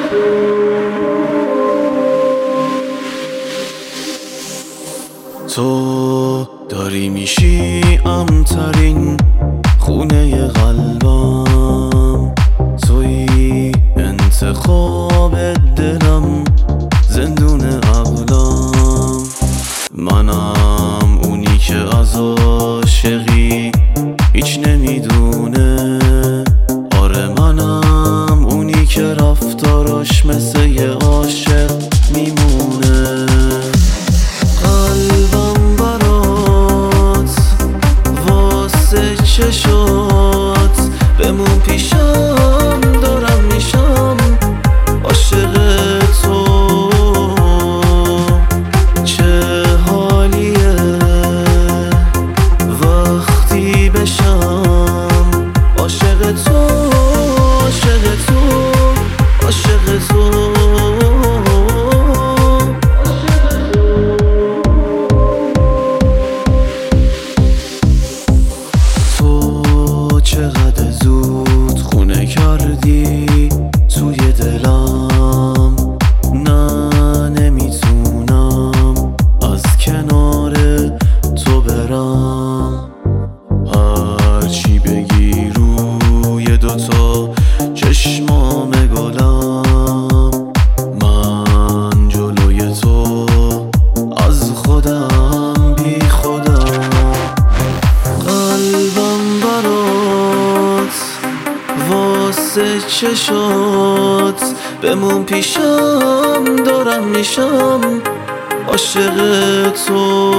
تو داری میشی امترین خونه قلبم، توی انتخاب دلم، زندون عقلم. منم اونی که از عاشقی هیچ نمیدونه. آره منم اونی که رفتاراش مثل یه عاشق میمونه. قلبم برات واسه چشات، بمون پیشم دارم میشم عاشق تو. چه حالیه وقتی بشم عاشق تو، عاشق تو، عاشق تو. چقدر زود خونه کردی توی دلم، نه نمیتونم از کنار تو برم. هرچی بگی روی دوتا چشمام گلم، من جلوی تو از خودم بی خودم. قلبم برات واسه چشات، بمون پیشم دارم میشم عاشق تو.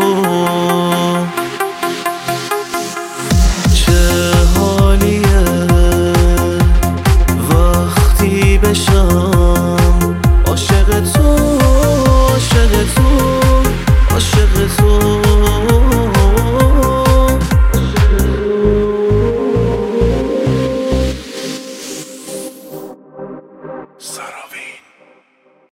چه حالیه وقتی بشم عاشق تو، عاشق تو، عاشق